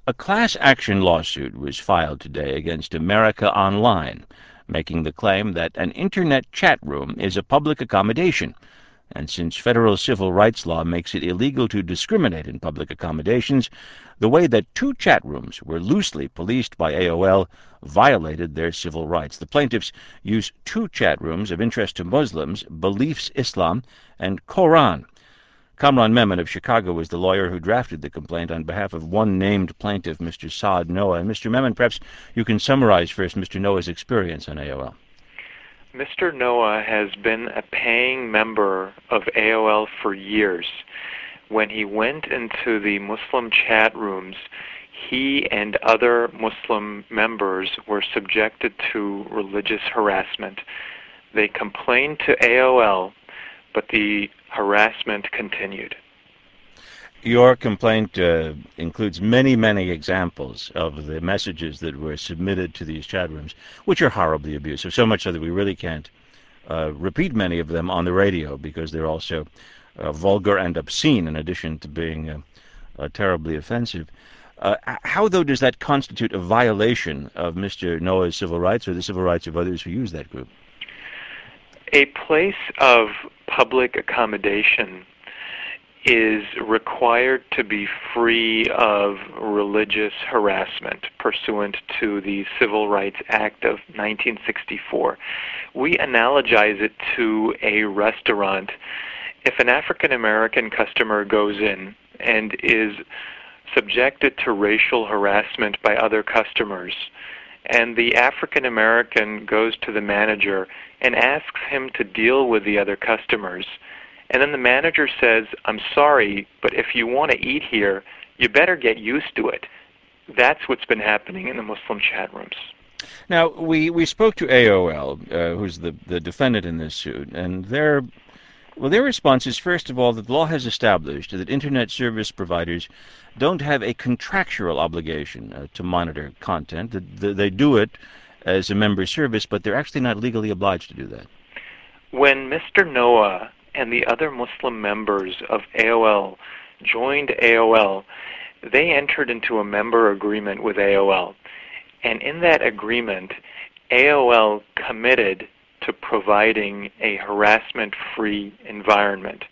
A class action lawsuit was filed today against America Online, making the claim that an internet chat room is a public accommodation. And since federal civil rights law makes it illegal to discriminate in public accommodations, the way that two chat rooms were loosely policed by AOL violated their civil rights. The plaintiffs use two chat rooms of interest to Muslims, Beliefs Islam and Quran. Kamran Memon of Chicago was the lawyer who drafted the complaint on behalf of one named plaintiff, Mr. Saad Noah. And Mr. Memon, perhaps you can summarize first Mr. Noah's experience on AOL. Mr. Noah has been a paying member of AOL for years. When he went into the Muslim chat rooms, he and other Muslim members were subjected to religious harassment. They complained to AOL, but the harassment continued. Your complaint includes many, many examples of the messages that were submitted to these chat rooms, which are horribly abusive, so much so that we really can't repeat many of them on the radio because they're also vulgar and obscene in addition to being terribly offensive. How, though, does that constitute a violation of Mr. Noah's civil rights or the civil rights of others who use that group? A place of public accommodation is required to be free of religious harassment pursuant to the Civil Rights Act of 1964. We analogize it to a restaurant. If an African American customer goes in and is subjected to racial harassment by other customers, and the African American goes to the manager and asks him to deal with the other customers, and then the manager says, "I'm sorry, but if you want to eat here, you better get used to it." That's what's been happening in the Muslim chat rooms. Now, we spoke to AOL, who's the defendant in this suit, and their response is, first of all, that the law has established that Internet service providers don't have a contractual obligation to monitor content. That they do it as a member service, but they're actually not legally obliged to do that. When Mr. Noah and the other Muslim members of AOL joined AOL, they entered into a member agreement with AOL. And in that agreement, AOL committed to providing a harassment-free environment.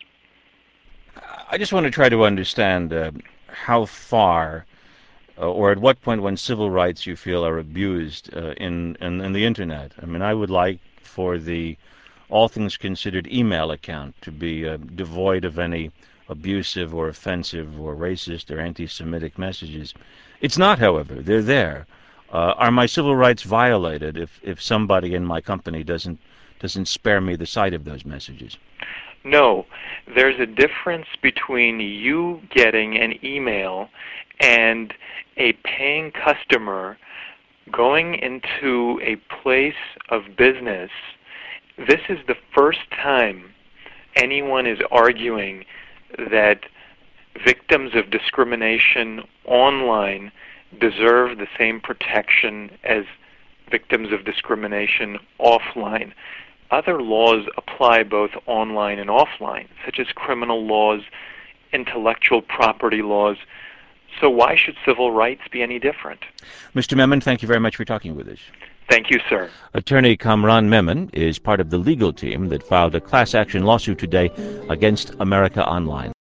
I just want to try to understand how far or at what point when civil rights you feel are abused in the Internet. I mean, I would like for the All Things Considered email account to be devoid of any abusive or offensive or racist or anti-Semitic messages. It's not, however. They're there. Are my civil rights violated if somebody in my company doesn't spare me the sight of those messages? No. There's a difference between you getting an email and a paying customer going into a place of business. This is the first time anyone is arguing that victims of discrimination online deserve the same protection as victims of discrimination offline. Other laws apply both online and offline, such as criminal laws, intellectual property laws. So why should civil rights be any different? Mr. Memon, thank you very much for talking with us. Thank you, sir. Attorney Kamran Memon is part of the legal team that filed a class action lawsuit today against America Online.